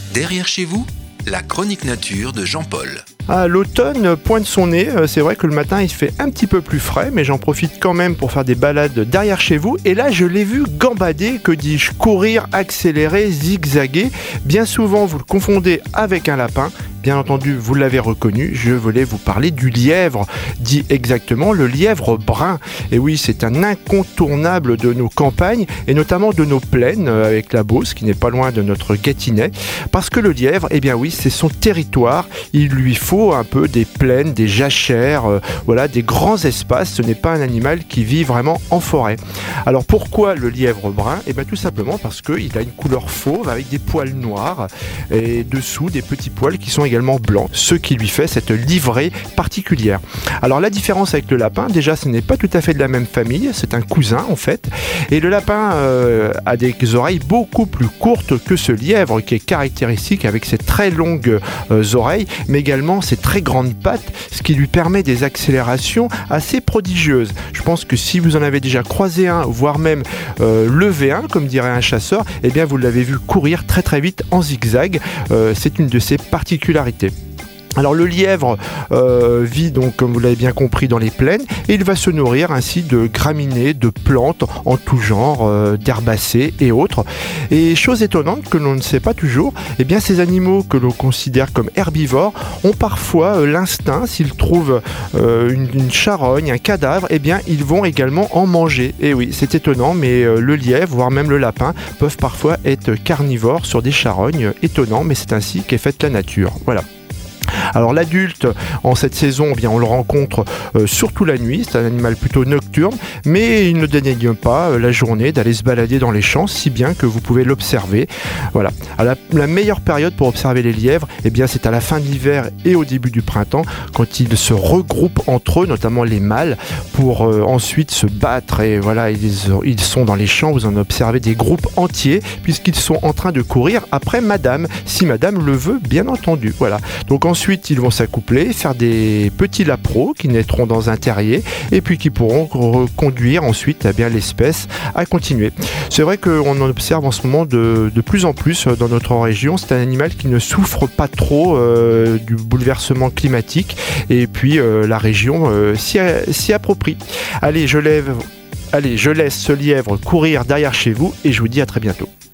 Derrière chez vous, la chronique nature de Jean-Paul. Ah, l'automne pointe son nez, c'est vrai que le matin il fait un petit peu plus frais, mais j'en profite quand même pour faire des balades derrière chez vous. Et là je l'ai vu gambader, que dis-je, courir, accélérer, zigzaguer. Bien souvent vous le confondez avec un lapin. Bien entendu, vous l'avez reconnu, je voulais vous parler du lièvre, dit exactement le lièvre brun. Et oui, c'est un incontournable de nos campagnes et notamment de nos plaines avec la Beauce, qui n'est pas loin de notre Gâtinais. Parce que le lièvre, eh bien oui, c'est son territoire. Il lui faut un peu des plaines, des jachères, voilà, des grands espaces. Ce n'est pas un animal qui vit vraiment en forêt. Alors pourquoi le lièvre brun ? Eh bien tout simplement parce qu'il a une couleur fauve avec des poils noirs et dessous des petits poils qui sont également blanc, ce qui lui fait cette livrée particulière. Alors la différence avec le lapin, déjà ce n'est pas tout à fait de la même famille, c'est un cousin en fait, et le lapin a des oreilles beaucoup plus courtes que ce lièvre qui est caractéristique avec ses très longues oreilles, mais également ses très grandes pattes, ce qui lui permet des accélérations assez prodigieuses. Je pense que si vous en avez déjà croisé un, voire même levé un, comme dirait un chasseur, eh bien vous l'avez vu courir très très vite en zigzag. C'est une de ses particularités. Alors le lièvre vit donc, comme vous l'avez bien compris, dans les plaines et il va se nourrir ainsi de graminées, de plantes en tout genre, d'herbacées et autres. Et chose étonnante que l'on ne sait pas toujours, eh bien ces animaux que l'on considère comme herbivores ont parfois l'instinct, s'ils trouvent une charogne, un cadavre, eh bien ils vont également en manger. Et oui, c'est étonnant, mais le lièvre, voire même le lapin, peuvent parfois être carnivores sur des charognes. Étonnant, mais c'est ainsi qu'est faite la nature. Voilà. Alors l'adulte en cette saison, eh bien, on le rencontre surtout la nuit, c'est un animal plutôt nocturne, mais il ne dédaigne pas la journée d'aller se balader dans les champs, si bien que vous pouvez l'observer. Voilà. Alors, la meilleure période pour observer les lièvres, eh bien, c'est à la fin de l'hiver et au début du printemps, quand ils se regroupent entre eux, notamment les mâles, pour ensuite se battre. Et voilà, ils sont dans les champs, vous en observez des groupes entiers, puisqu'ils sont en train de courir après madame, si madame le veut, bien entendu. Voilà. Donc ensuite, ils vont s'accoupler, faire des petits lapreaux qui naîtront dans un terrier et puis qui pourront conduire ensuite eh bien, l'espèce à continuer. C'est vrai qu'on en observe en ce moment de plus en plus dans notre région. C'est un animal qui ne souffre pas trop du bouleversement climatique et puis la région s'y approprie. Allez, je laisse ce lièvre courir derrière chez vous et je vous dis à très bientôt.